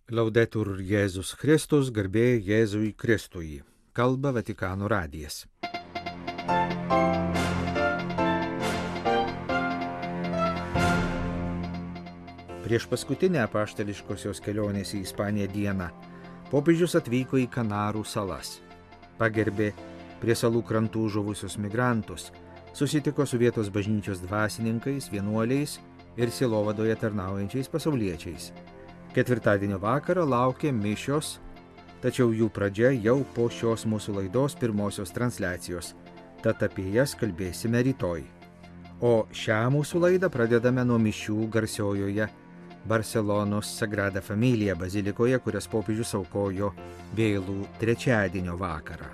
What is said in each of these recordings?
Laudetur Jėzus Kristus, garbė Jėzui Kristui. Kalba Vatikano radijas. Prieš paskutinę apaštališkosios kelionės į Ispaniją dieną popiežius atvyko į Kanarų salas. Pagerbė prie salų krantų žuvusius migrantus, susitiko su vietos bažnyčios dvasininkais, vienuoliais ir sielovadoje tarnaujančiais pasauliečiais. Ketvirtadienio vakarą laukė mišios, tačiau jų pradžia jau po šios mūsų laidos pirmosios transliacijos, tad apie jas kalbėsime rytoj. O šią mūsų laidą pradedame nuo mišių garsiojoje Barselonos Sagrada Familia bazilikoje, kurias popiežius aukojo vėlų trečiadienio vakarą.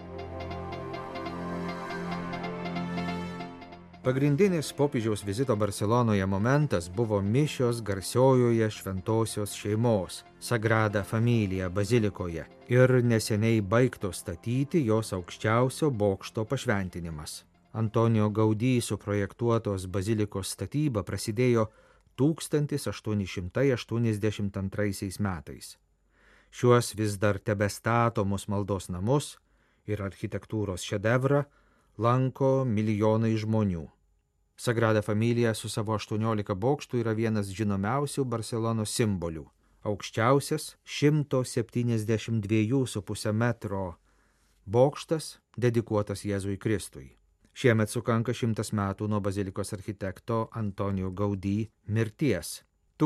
Pagrindinis popiežiaus vizito Barselonoje momentas buvo mišios garsiojoje šventosios šeimos Sagrada Familia bazilikoje ir neseniai baigto statyti jos aukščiausio bokšto pašventinimas. Antonijo Gaudí suprojektuotos bazilikos statyba prasidėjo 1882 metais. Šiuos vis dar tebestatomus maldos namus ir architektūros šedevrą lanko milijonai žmonių. Sagrada Familia su savo 18 bokštų yra vienas žinomiausių Barselonos simbolių. Aukščiausias 172,5 metro bokštas dedikuotas Jėzui Kristui. Šiemet sukanka 100 metų nuo bazilikos architekto Antonijo Gaudí mirties.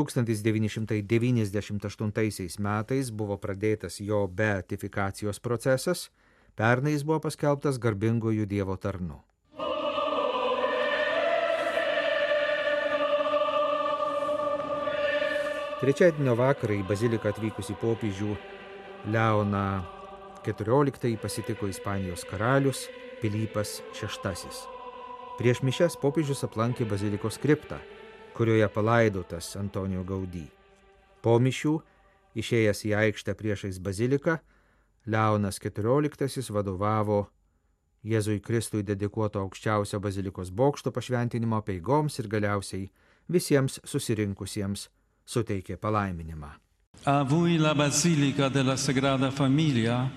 1998 metais buvo pradėtas jo beatifikacijos procesas, pernai jis buvo paskelbtas garbingųjų Dievo tarnu. Trečiadienio vakarą į baziliką atvykusį popiežių Leoną XIV pasitiko Ispanijos karalius Pilypas VI. Prieš mišias popiežius aplankė bazilikos kriptą, kurioje palaidotas Antonijo Gaudí. Po mišių, išėjęs į aikštę priešais baziliką, Leonas XIV vadovavo Jėzui Kristui dedikuoto aukščiausio bazilikos bokšto pašventinimo apeigoms ir galiausiai visiems susirinkusiems suteikė palaiminimą. A voi la Basilica della Sagrada Familia.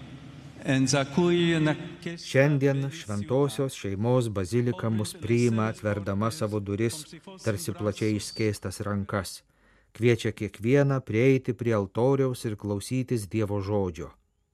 Šiandien šventosios šeimos bazilika mus priima atverdama savo duris, tarsi plačiai išskėstas rankas. Kviečia kiekvieną prieiti prie altoriaus ir klausytis Dievo žodžio.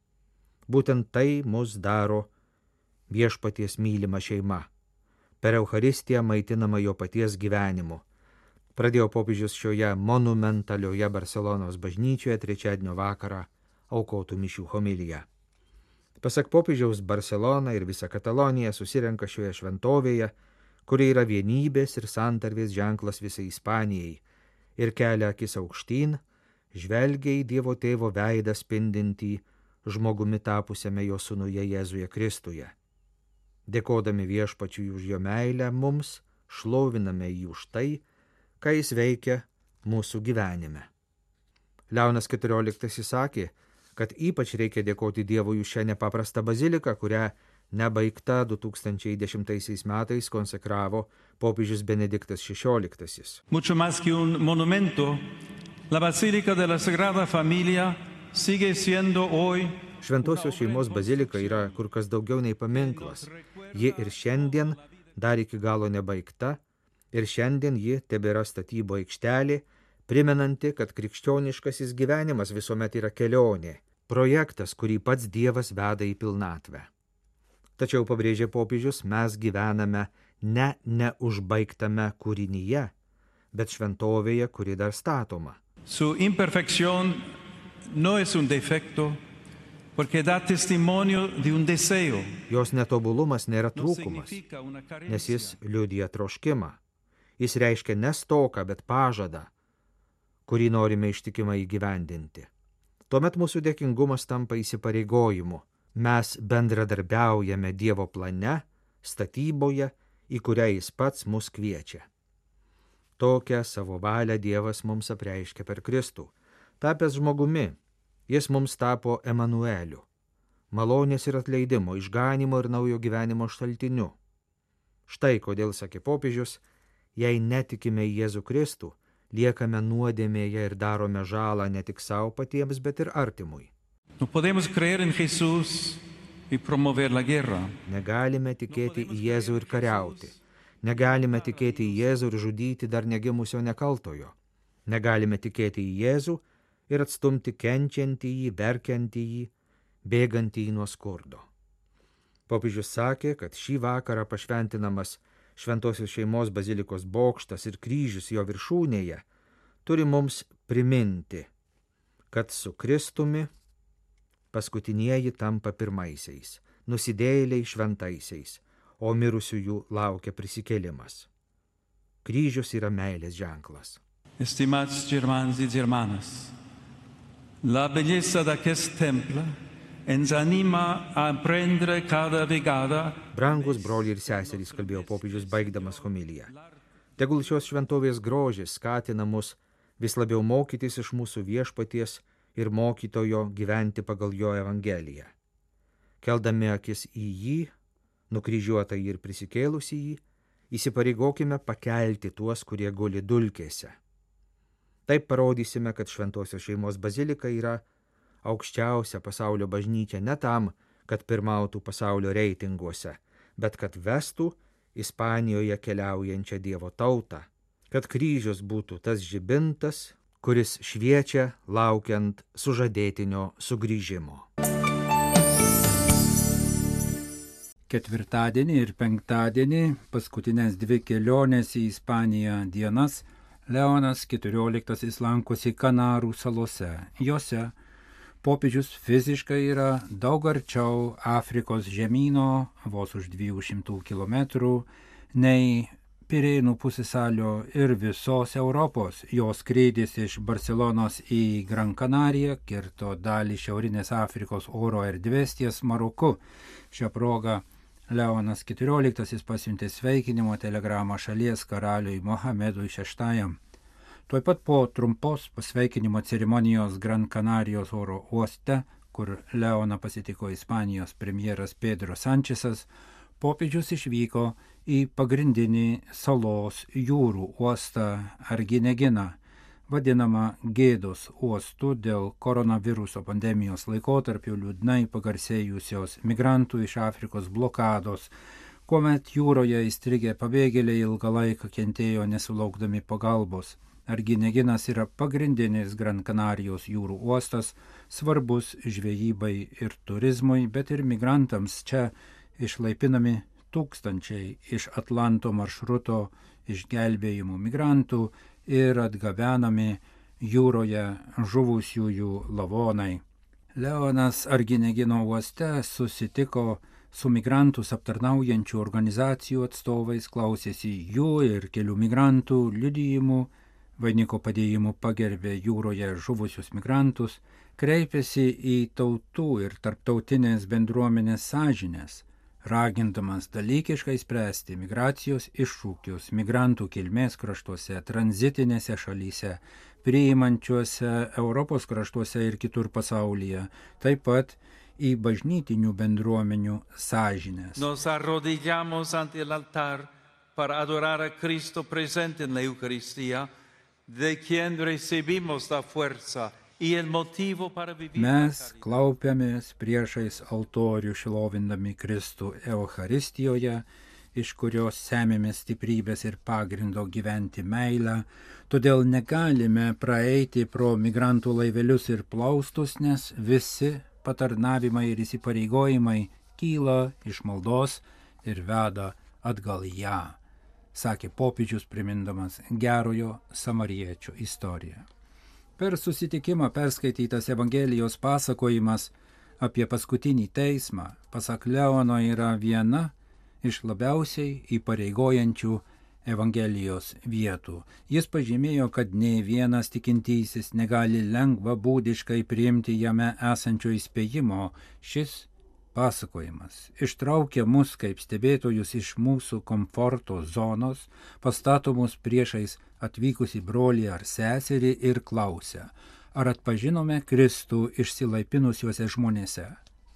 Būtent tai mus daro viešpaties mylima šeima. Per Eucharistiją maitinama jo paties gyvenimu. Pradėjo popiežius šioje monumentalioje Barselonos bažnyčioje trečiadienio vakarą aukotų mišių homiliją. Pasak popiežiaus, Barselona ir visa Katalonija susirenka šioje šventovėje, kuri yra vienybės ir santarvės ženklas visai Ispanijai, ir kelia akis aukštyn, žvelgia į Dievo tėvo veidą spindintį žmogumi tapusiame jo sūnuje Jėzuje Kristuje. Dėkodami viešpačiui už jo meilę mums, šloviname jį už tai, ką jis veikia mūsų gyvenime. Leonas XIV sakė, kad ypač reikia dėkoti Dievui už šią nepaprastą baziliką, kurią nebaigta 2010 metais konsekravo popiežius Benediktas XVI. Mucho más que un monumento, la Basílica de la Sagrada Familia sigue siendo hoy. Šventosios šeimos bazilika yra kur kas daugiau nei paminklas. Ji ir šiandien dar iki galo nebaigta ir šiandien ji tebėra statybo aikštelė, primenanti, kad krikščioniškasis gyvenimas visuomet yra kelionė, projektas, kurį pats Dievas veda į pilnatvę. Tačiau, pabrėžė popiežius, mes gyvename ne neužbaigtame kūrinyje, bet šventovėje, kuri dar statoma. Su imperfección no es un defecto, porque da testimonio de un deseo. Jos netobulumas nėra trūkumas, nes jis liudija troškimą. Jis reiškia ne stoką, bet pažadą, kurį norime ištikimai įgyvendinti. Tuomet mūsų dėkingumas tampa įsipareigojimu. Mes bendradarbiaujame Dievo plane, statyboje, į kurią jis pats mus kviečia. Tokią savo valią Dievas mums apreiškia per Kristų. Tapęs žmogumi, jis mums tapo Emanueliu, malonės ir atleidimo, išganimo ir naujo gyvenimo šaltiniu. Štai kodėl, sakė popiežius, jei netikime į Jėzų Kristų, liekame nuodėmėje ir darome žalą ne tik savo patiems, bet ir artimui. No podemos creer en Jesús y promover la guerra. Negalime tikėti į Jėzų ir kariauti. Negalime tikėti į Jėzų ir žudyti dar negimusio nekaltojo. Negalime tikėti į Jėzų ir atstumti kenčiantį jį, verkiantį jį, bėgantį jį nuo skurdo. Popiežius sakė, kad šį vakarą pašventinamas Šventosios šeimos bazilikos bokštas ir kryžius jo viršūnėje turi mums priminti, kad su Kristumi paskutinieji tampa pirmaisiais, nusidėjėliai šventaisiais, o mirusiųjų laukia prisikėlimas. Kryžius yra meilės ženklas. Estimados germanos y germanas, la belleza d'aquest temple ens anima a aprendre cada vegada. Brangus broliai ir seserys, kalbėjo popiežius baigdamas homiliją. Tegul šios šventovės grožis skatina mus vis labiau mokytis iš mūsų viešpaties ir mokytojo gyventi pagal jo evangeliją. Keldami akis į jį, nukryžiuotą ir prisikėlusį jį, įsipareigokime pakelti tuos, kurie guli dulkėse. Taip parodysime, kad Šventosios šeimos bazilika yra aukščiausia pasaulio bažnyčia ne tam, kad pirmautų pasaulio reitinguose, bet kad vestų Ispanijoje keliaujančią Dievo tautą, kad kryžius būtų tas žibintas, kuris šviečia laukiant sužadėtinio sugrįžimo. Ketvirtadienį ir penktadienį, paskutinės 2 kelionės į Ispaniją dienas, Leonas XIV lankosi Kanarų salose. Jose popiežius fiziškai yra daug arčiau Afrikos žemyno, vos už 200 km, nei Pirėnų pusiasalio ir visos Europos. Jo skrydis iš Barcelonos į Gran Canariją kirto dalį Šiaurinės Afrikos oro erdvės ties Maroku. Šią progą Leonas XIV pasiuntė sveikinimo telegramą šalies karaliui Mohamedui VI. Tuoj pat po trumpos pasveikinimo ceremonijos Gran Canarijos oro uoste, kur Leoną pasitiko Ispanijos premjeras Pedro Sančesas, popiežius išvyko į pagrindinį salos jūrų uostą Argineginą, vadinamą gėdos uostu dėl koronaviruso pandemijos laikotarpiu liūdnai pagarsėjusios migrantų iš Afrikos blokados, kuomet jūroje įstrigę pabėgėliai ilgą laiką kentėjo nesulaukdami pagalbos. Argineginas yra pagrindinis Gran Canarijos jūrų uostas, svarbus žvejybai ir turizmui, bet ir migrantams čia išlaipinami tūkstančiai iš Atlanto maršruto išgelbėjimų migrantų ir atgabenami jūroje žuvusiųjų lavonai. Leonas Arginegino uoste susitiko su migrantus aptarnaujančių organizacijų atstovais, klausėsi jų ir kelių migrantų liudijimų, vainiko padėjimų pagerbė jūroje žuvusius migrantus, kreipėsi į tautų ir tarptautinės bendruomenės sąžinės, ragindamas dalykiškai spręsti migracijos iššūkius migrantų kilmės kraštuose, tranzitinėse šalyse, priimančiuose Europos kraštuose ir kitur pasaulyje, taip pat į bažnytinių bendruomenių sąžinės. Nos arrodillamos ante el altar para adorar a Cristo presente en la Eucaristía, de quien recibimos la fuerza y el motivo para vivir. Mes klaupiamės priešais altorių šlovindami Kristų Eucharistijoje, iš kurios semėmės stiprybės ir pagrindo gyventi meilę, todėl negalime praeiti pro migrantų laivelius ir plaustus, nes visi patarnavimai ir įsipareigojimai kyla iš maldos ir veda atgal į ją, sakė popiežius primindamas gerojo samariečio istoriją. Per susitikimą perskaitytas Evangelijos pasakojimas apie paskutinį teismą, pasak Leono, yra viena iš labiausiai įpareigojančių Evangelijos vietų. Jis pažymėjo, kad nei vienas tikintysis negali lengvabūdiškai priimti jame esančio įspėjimo. Šis pasakojimas ištraukia mus kaip stebėtojus iš mūsų komforto zonos, pastato mus priešais atvykusi brolį ar seserį ir klausia, ar atpažinome Kristų išsilaipinusiuose žmonėse.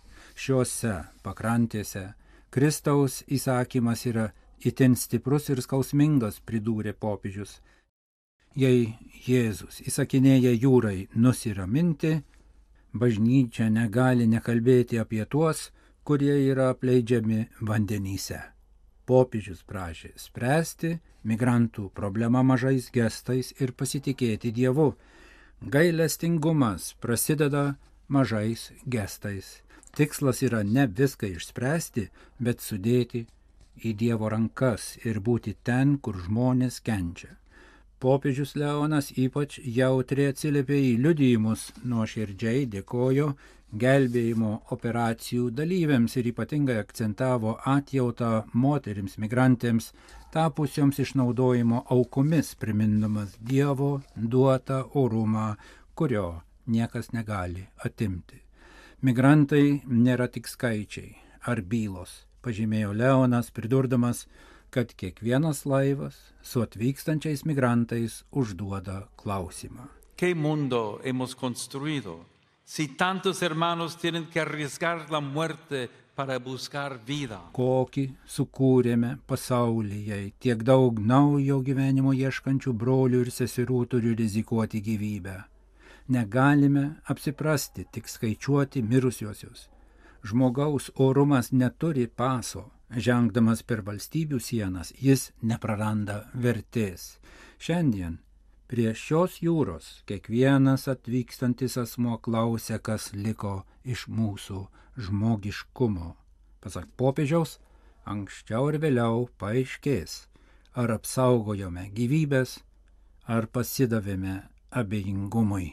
Šiuose pakrantėse Kristaus įsakymas yra itin stiprus ir skausmingas, pridūrė popiežius. Jei Jėzus įsakinėja jūrai nusiraminti, bažnyčia negali nekalbėti apie tuos, kurie yra apleidžiami vandenyse. Popiežius prašė spręsti migrantų problemą mažais gestais ir pasitikėti Dievu. Gailestingumas prasideda mažais gestais. Tikslas yra ne viską išspręsti, bet sudėti į Dievo rankas ir būti ten, kur žmonės kenčia. Popiežius Leonas ypač jautriai atsiliepė į liudijimus, nuoširdžiai dėkojo gelbėjimo operacijų dalyviams ir ypatingai akcentavo atjautą moterims migrantėms, tapusioms išnaudojimo aukomis, primindamas Dievo duotą orumą, kurio niekas negali atimti. Migrantai nėra tik skaičiai ar bylos, pažymėjo Leonas, pridurdamas, kad kiekvienas laivas su atvykstančiais migrantais užduoda klausimą. ¿Qué mundo hemos construido? Si tantos hermanos tienen que arriesgar la muerte para buscar vida. Kokį sukūrėme pasaulį, jei tiek daug naujo gyvenimo ieškančių brolių ir seserų turi rizikuoti gyvybę. Negalime apsiprasti, tik skaičiuoti mirusiosius. Žmogaus orumas neturi paso. Žengdamas per valstybių sienas, jis nepraranda vertės. Šiandien prie šios jūros kiekvienas atvykstantis asmuo klausia, kas liko iš mūsų žmogiškumo. Pasak popiežiaus, anksčiau ir vėliau paaiškės, ar apsaugojome gyvybės, ar pasidavėme abejingumui.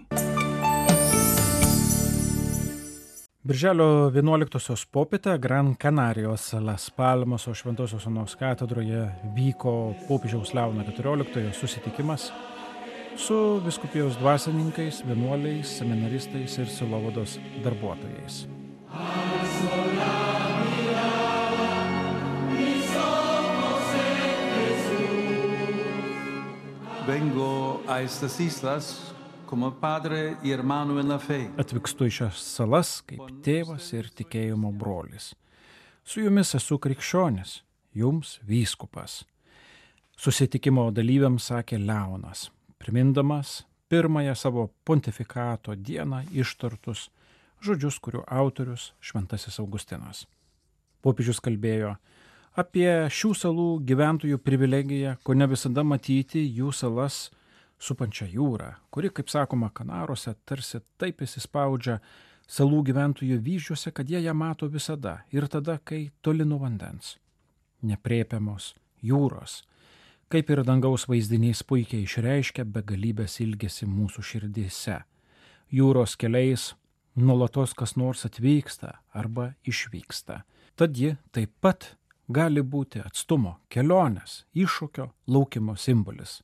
Birželio 11-osios popietę Gran Canarijos Las Palmaso Šventosios Onos katedroje vyko popiežiaus Leono XIV susitikimas su vyskupijos dvasininkais, vienuoliais, seminaristais ir sielovados darbuotojais. Vengo a estas islas como padre y hermano en la fe. Atvykstu į šias salas kaip tėvas ir tikėjimo brolis. Su jumis esu krikščionis, jums vyskupas. Susitikimo dalyviams sakė Leonas, primindamas pirmąją savo pontifikato dieną ištartus žodžius, kurių autorius Šventasis Augustinas. Popiežius kalbėjo apie šių salų gyventojų privilegiją, ko ne visada matyti jų salas supančią jūrą, kuri, kaip sakoma, Kanaruose tarsi taip įsispaudžia salų gyventojų vyzdžiuose, kad jie ją mato visada ir tada, kai toli nuo vandens. Nepriepiamos jūros, kaip ir dangaus vaizdinys puikiai išreiškia begalybės ilgesį mūsų širdyse. Jūros keliais nuolatos kas nors atvyksta arba išvyksta. Tad ji taip pat gali būti atstumo, kelionės, iššūkio, laukimo simbolis.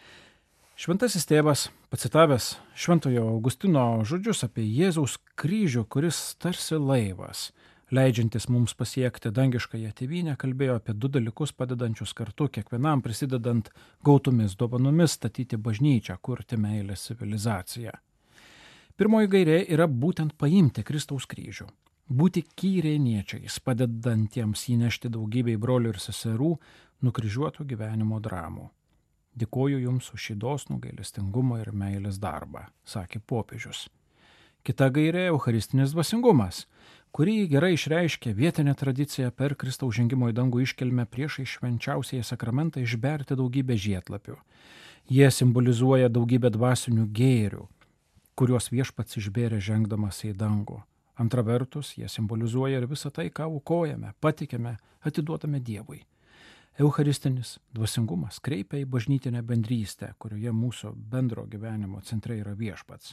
Šventasis tėvas, pacitavęs Šventojo Augustino žodžius apie Jėzaus kryžių, kuris tarsi laivas, leidžiantis mums pasiekti dangiškąją tėvynę, kalbėjo apie du dalykus padedančius kartu kiekvienam prisidedant gautomis dovanomis statyti bažnyčią, kurti meilės civilizaciją. Pirmoji gairė yra būtent paimti Kristaus kryžių, būti kyrėniečiais, padedantiems įnešti daugybei brolių ir seserų nukryžiuotų gyvenimo dramų. Dėkoju jums už šį dosnų gailestingumo ir meilės darbą, sakė popiežius. Kita gairė – eucharistinis dvasingumas, kurį gerai išreiškia vietinė tradicija per Kristaus žengimo į dangų iškilmę priešai švenčiausiąjį sakramentą išberti daugybę žiedlapių. Jie simbolizuoja daugybę dvasinių gėrių, kuriuos viešpats išbėrė žengdamas į dangų. Antra vertus, jie simbolizuoja ir visą tai, ką aukojame, patikime, atiduodame Dievui. Eucharistinis dvasingumas kreipia į bažnytinę bendrystę, kurioje mūsų bendro gyvenimo centre yra viešpats.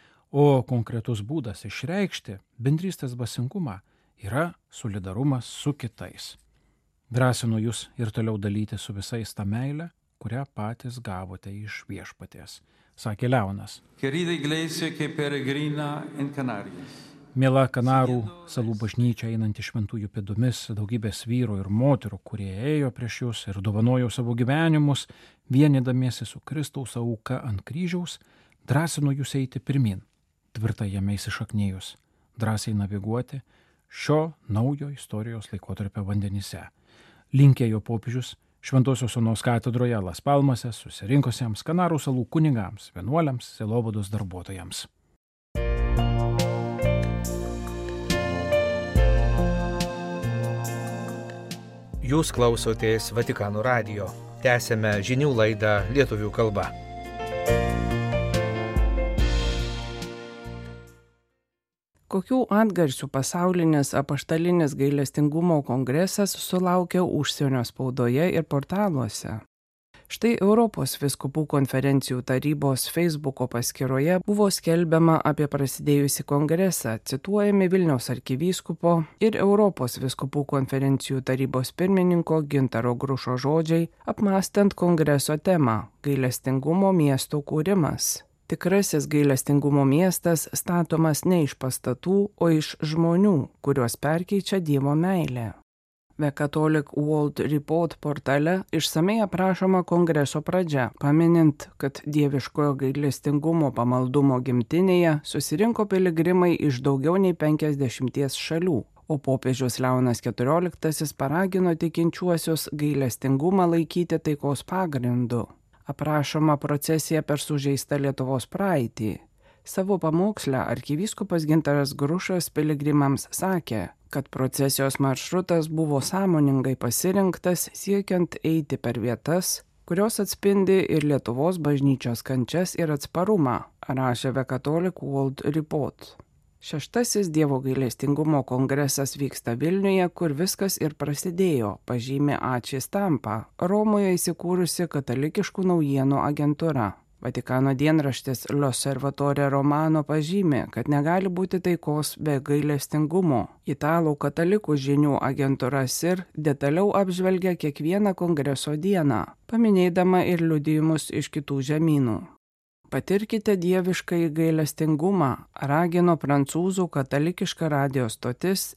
O konkretus būdas išreikšti bendrystės dvasingumą yra solidarumas su kitais. Drąsinu jūs ir toliau dalyti su visais tą meilę, kurią patys gavote iš viešpaties, sakė Leonas. Querida iglesia que peregrina en Canarias. Miela Kanarų salų bažnyčia einanti šventųjų pėdomis, daugybės vyrų ir moterų, kurie ėjo prieš jūs ir dovanojo savo gyvenimus, vienydamiesi su Kristaus auka ant kryžiaus, drąsino jūs eiti pirmin, tvirtai jame įsišaknėjus, drąsiai naviguoti šio naujo istorijos laikotarpio vandenyse. Linkėjo popiežius Šventosios Onos katedroje Las Palmose susirinkusiems Kanarų salų kunigams, vienuoliams, sielovados darbuotojams. Jūs klausotės Vatikano radijo. Tęsėme žinių laidą lietuvių kalba. Kokių atgarsių pasaulinis apaštalinis gailestingumo kongresas sulaukė užsienio spaudoje ir portaluose? Štai Europos vyskupų konferencijų tarybos Facebooko paskyroje buvo skelbiama apie prasidėjusį kongresą, cituojami Vilniaus arkivyskupo ir Europos vyskupų konferencijų tarybos pirmininko Gintaro Grušo žodžiai, apmąstant kongreso temą – gailestingumo miesto kūrimas. Tikrasis gailestingumo miestas statomas ne iš pastatų, o iš žmonių, kuriuos perkeičia Dievo meilė. The Catholic World Report portale išsamei aprašoma kongreso pradžia, paminint, kad dieviškojo gailestingumo pamaldumo gimtinėje susirinko piligrimai iš daugiau nei 50 šalių, o popiežius Leonas XIV paragino tikinčiuosius gailestingumą laikyti taikos pagrindu. Aprašoma procesija per sužeistą Lietuvos praeitį. Savo pamoksle arkivyskupas Gintaras Grušas piligrimams sakė, kad procesijos maršrutas buvo sąmoningai pasirinktas siekiant eiti per vietas, kurios atspindi ir Lietuvos bažnyčios kančias ir atsparumą, rašė The Catholic World Report. 6. Dievo gailestingumo kongresas vyksta Vilniuje, kur viskas ir prasidėjo, pažymė Ači Stampa, Romoje įsikūrusi katalikiškų naujienų agentūra. Vatikano dienraštis L'Osservatore Romano pažymė, kad negali būti taikos be gailestingumo. Italų katalikų žinių agentūra SIR detaliau apžvelgia kiekvieną kongreso dieną, paminėdama ir liudijimus iš kitų žemynų. Patirkite dieviškąjį gailestingumą, ragino prancūzų katalikiška radijo stotis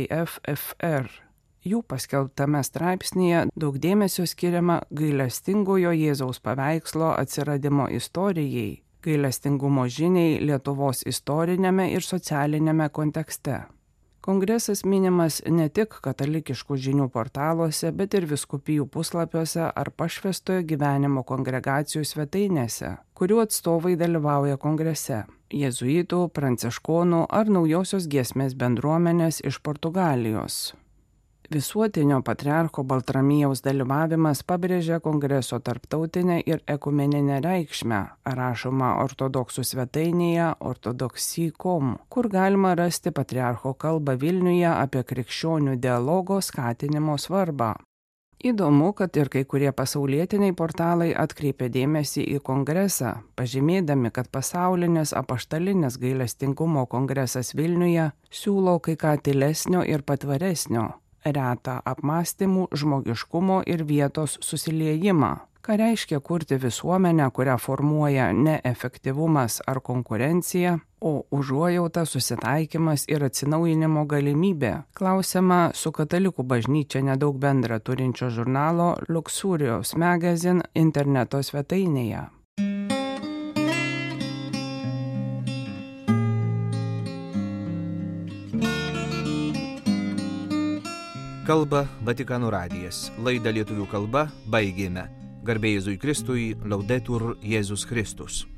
RCF-FR. Jų paskelbtame straipsnyje daug dėmesio skiriama gailestingojo Jėzaus paveikslo atsiradimo istorijai, gailestingumo žiniai Lietuvos istorinėme ir socialinėme kontekste. Kongresas minimas ne tik katalikiškų žinių portaluose, bet ir vyskupijų puslapiuose ar pašvęstojo gyvenimo kongregacijų svetainėse, kurių atstovai dalyvauja kongrese – jėzuitų, pranciškonų ar naujosios giesmės bendruomenės iš Portugalijos. Visuotinio patriarcho Baltramijaus dalyvavimas pabrėžia kongreso tarptautinę ir ekumeninę reikšmę, rašoma ortodoksų svetainėje ortodoksy.com, kur galima rasti patriarcho kalbą Vilniuje apie krikščionių dialogo skatinimo svarbą. Įdomu, kad ir kai kurie pasaulietiniai portalai atkreipė dėmesį į kongresą, pažymėdami, kad pasaulinis apaštalinis gailestingumo kongresas Vilniuje siūlo kai ką tylesnio ir patvaresnio, retą apmąstymų, žmogiškumo ir vietos susiliejimą, ką reiškia kurti visuomenę, kurią formuoja ne efektyvumas ar konkurencija, o užuojauta, susitaikymas ir atsinaujinimo galimybė, klausiama su katalikų bažnyčia nedaug bendra turinčio žurnalo Luxurious Magazine interneto svetainėje. Kalba Vatikano radijas. Laidą lietuvių kalba baigėme. Garbė Jėzui Kristui, Laudetur Jėzus Kristus.